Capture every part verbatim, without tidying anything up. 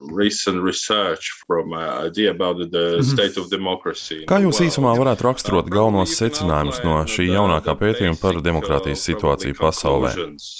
recent research from uh, idea about the state of democracy. Kā jūs īsumā varētu raksturot galvenos secinājumus no šī jaunākā pētījuma par demokrātijas situāciju pasaulē?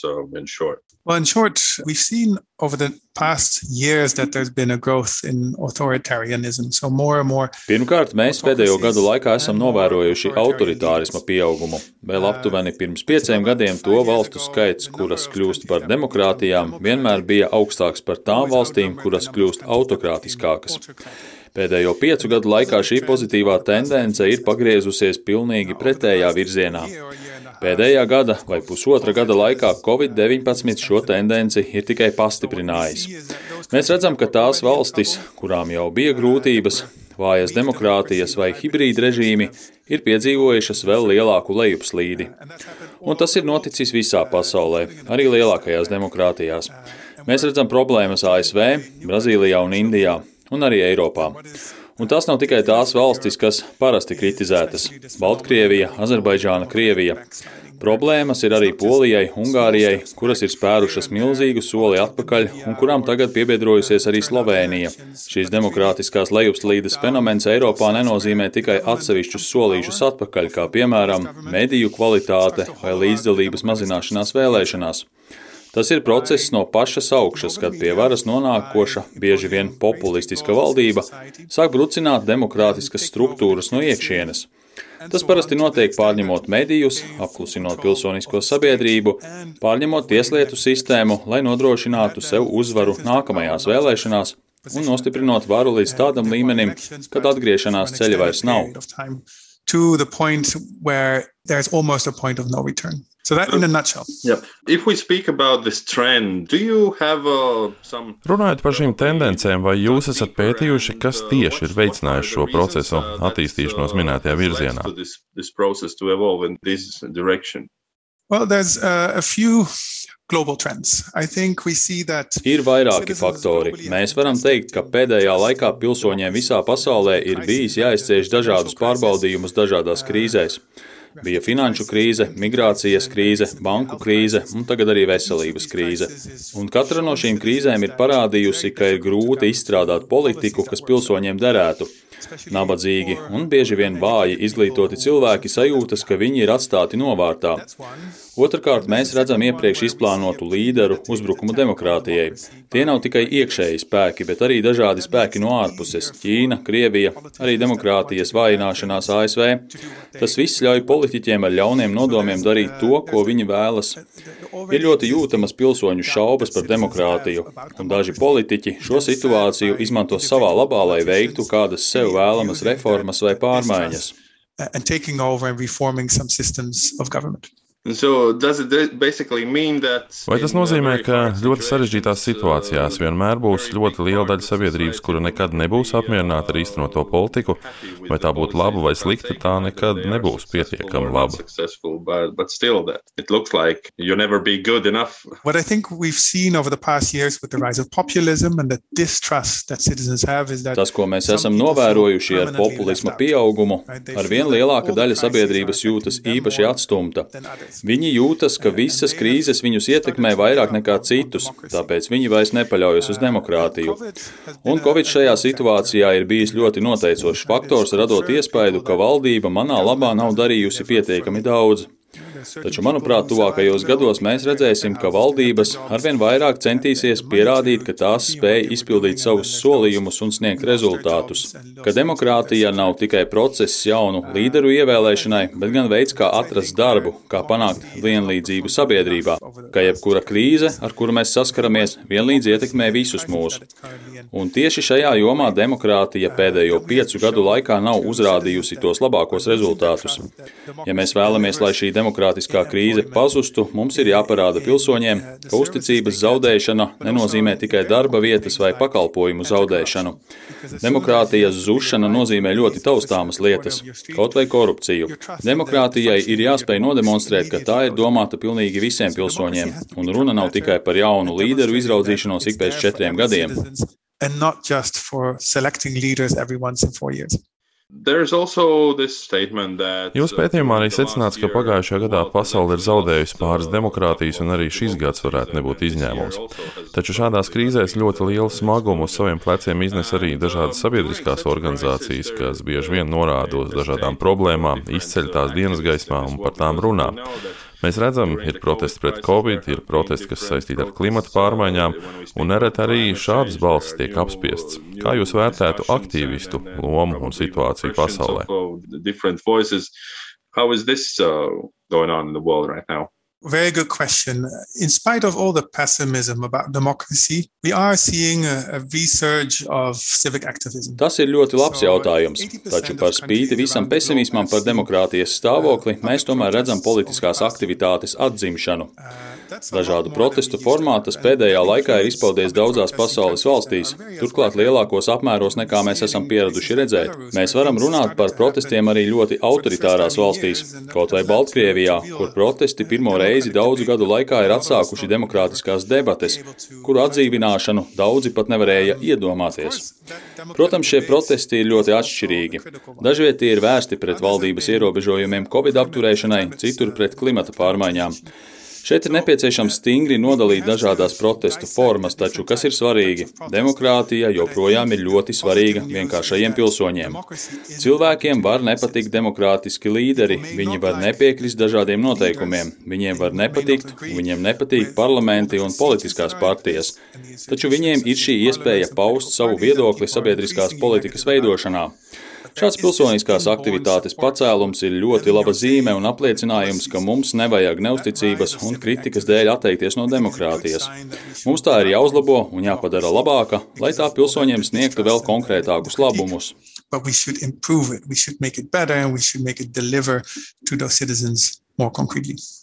Well, in short, we've seen over the past years that there's been a growth in authoritarianism. So more and more. Pirmkārt, mēs pēdējo gadu laikā esam novērojuši autoritārisma pieaugumu. Vēl aptuveni pirms pieciem gadiem to valstu skaits, kuras kļūst par demokrātijām, vienmēr bija augstāks par tām valstīm, kuras kļūst autokrātiskākas. Pēdējo piecu gadu laikā šī pozitīvā tendence ir pagriezusies pilnīgi pretējā virzienā. Pēdējā gada vai pusotra gada laikā covid deviņpadsmit šo tendenci ir tikai pastiprinājis. Mēs redzam, ka tās valstis, kurām jau bija grūtības, vājas demokrātijas vai hibrīda režīmi, ir piedzīvojušas vēl lielāku lejupslīdi. Un tas ir noticis visā pasaulē, arī lielākajās demokrātijās. Mēs redzam problēmas A S V, Brazīlijā un Indijā, un arī Eiropā. Un tās nav tikai tās valstis, kas parasti kritizētas – Baltkrievija, Azerbaidžāna, Krievija. Problēmas ir arī Polijai, Ungārijai, kuras ir spērušas milzīgu soli atpakaļ un kurām tagad piebiedrojusies arī Slovēnija. Šīs demokrātiskās lejupslīdes fenomens Eiropā nenozīmē tikai atsevišķus solīšus atpakaļ, kā piemēram mediju kvalitāte vai līdzdalības mazināšanās vēlēšanās. Tas ir process no pašas augšas, kad pie varas nonākoša, bieži vien populistiska valdība, sāk brucināt demokrātiskas struktūras no iekšienes. Tas parasti notiek pārņemot medijus, apklusinot pilsonisko sabiedrību, pārņemot tieslietu sistēmu, lai nodrošinātu sev uzvaru nākamajās vēlēšanās un nostiprinot varu līdz tādam līmenim, kad atgriešanās ceļa vairs nav. To the point where there's almost a point of no return. So that in a nutshell. Yep. If we speak about this trend, do you have uh, some... Runājot par šīm tendencēm, vai jūs esat pētījuši, kas tieši ir veicinājis šo procesu attīstīšanos minētajā virzienā? This, this process to evolve in this direction? Well, there's uh, a few global trends. I think we see that Ir vairāki faktori. Mēs varam teikt, ka pēdējā laikā pilsoņiem visā pasaulē ir bijis jāizcieš dažādus pārbaudījumus dažādās krīzēs. Bija finanšu krīze, migrācijas krīze, banku krīze un tagad arī veselības krīze. Un katra no šīm krīzēm ir parādījusi, ka ir grūti izstrādāt politiku, kas pilsoņiem derētu. Nabadzīgi un bieži vien vāji izglītoti cilvēki sajūtas, ka viņi ir atstāti novārtā. Otrakārt, mēs redzam iepriekš izplānotu līderu uzbrukumu demokrātijai. Tie nav tikai iekšēji spēki, bet arī dažādi spēki no ārpuses – Ķīna, Krievija, arī demokrātijas vājināšanās A S V. Tas viss ļauj politiķiem ar ļauniem nodomiem darīt to, ko viņi vēlas. Ir ļoti jūtamas pilsoņu šaubas par demokrātiju, un daži politiķi šo situāciju izmanto savā labā, lai veiktu kādas sev vēlamas reformas vai pārmaiņas. And taking over and reforming some systems of government. So does it basically mean that Vai tas nozīmē, ka ļoti sarežģītās situācijās vienmēr būs ļoti liela daļa sabiedrības, kura nekad nebūs apmierināta ar īstenoto politiku, vai tā būtu laba vai slikta, tā nekad nebūs pietiekami laba? But still that it looks like you never be good enough. What I think we've seen over the past years with the rise of populism and the distrust that citizens have is that Tas, ko mēs esam novērojuši ar populisma pieaugumu, ar vien lielāka daļa sabiedrības jūtas īpaši atstumta. Viņi jūtas, ka visas krīzes viņus ietekmē vairāk nekā citus, tāpēc viņi vairs nepaļaujas uz demokrātiju. Un Covid šajā situācijā ir bijis ļoti noteicošs faktors, radot iespaidu, ka valdība manā labā nav darījusi pietiekami daudz. Taču, manuprāt, tuvākajos gados mēs redzēsim, ka valdības arvien vairāk centīsies pierādīt, ka tās spēj izpildīt savus solījumus un sniegt rezultātus, ka demokrātija nav tikai process jaunu līderu ievēlēšanai, bet gan veids, kā atrast darbu, kā panākt vienlīdzību sabiedrībā, ka jebkura krīze, ar kuru mēs saskaramies, vienlīdz ietekmē visus mūs. Un tieši šajā jomā demokrātija pēdējo piecu gadu laikā nav uzrādījusi tos labākos rezultātus. Ja mēs vēlamies, lai šī demokrātiskā krīze pazustu, mums ir jāparāda pilsoņiem, ka uzticības zaudēšana nenozīmē tikai darba vietas vai pakalpojumu zaudēšanu. Demokrātijas zušana nozīmē ļoti taustāmas lietas, kaut vai korupciju. Demokrātijai ir jāspēj nodemonstrēt, ka tā ir domāta pilnīgi visiem pilsoņiem, un runa nav tikai par jaunu līderu izraudzīšanos ik pēc četriem gadiem. And not just for selecting leaders every once in four years. Jūsu pētījumā arī secināts, ka pagājušajā gadā pasaule ir zaudējusi pāris demokrātijas, un arī šis gads varētu nebūt izņēmums. Taču šādās krīzēs ļoti lielu smagumu uz saviem pleciem iznes arī dažādas sabiedriskās organizācijas, kas bieži vien norāda uz dažādām problēmām, izceļ tās dienas gaismā un par tām runā. Mēs redzam, ir protesti pret Covid, ir protesti, kas saistīti ar klimata pārmaiņām, un nereti arī šādas balsis tiek apspiestas. Kā jūs vērtētu aktīvistu lomu un situāciju pasaulē? Very good question. In spite of all the pessimism about democracy, we are seeing a, a resurge of civic activism. Tas ir ļoti labs jautājums, taču par spīti visam pesimismam par demokrātijas stāvokli, mēs tomēr redzam politiskās aktivitātes atzimšanu. Dažādu protestu formātas pēdējā laikā ir izpaudies daudzās pasaules valstīs, turklāt lielākos apmēros nekā mēs esam pieraduši redzēt. Mēs varam runāt par protestiem arī ļoti autoritārās valstīs, kaut vai Baltkrievijā, kur protesti pirmo reizi daudzu gadu laikā ir atsākuši demokrātiskās debates, kuru atdzīvināšanu daudzi pat nevarēja iedomāties. Protams, šie protesti ir ļoti atšķirīgi. Dažviet tie ir vērsti pret valdības ierobežojumiem Covid apturēšanai, citur pret klimata pārmaiņām. Šeit ir nepieciešams stingri nodalīt dažādās protestu formas, taču kas ir svarīgi? Demokrātija joprojām ir ļoti svarīga vienkāršajiem pilsoņiem. Cilvēkiem var nepatikt demokrātiski līderi, viņi var nepiekrist dažādiem noteikumiem, viņiem var nepatikt, viņiem nepatīk parlamenti un politiskās partijas, taču viņiem ir šī iespēja paust savu viedokli sabiedriskās politikas veidošanā. Šāds pilsoniskās aktivitātes pacēlums ir ļoti laba zīme un apliecinājums, ka mums nevajag neusticības un kritikas dēļ atteikties no demokrātijas. Mums tā ir jāuzlabo un jāpadara labāka, lai tā pilsoņiem sniegtu vēl konkrētākus labumus. But we should improve it, we should make it better and we should make it deliver to those citizens more concretely.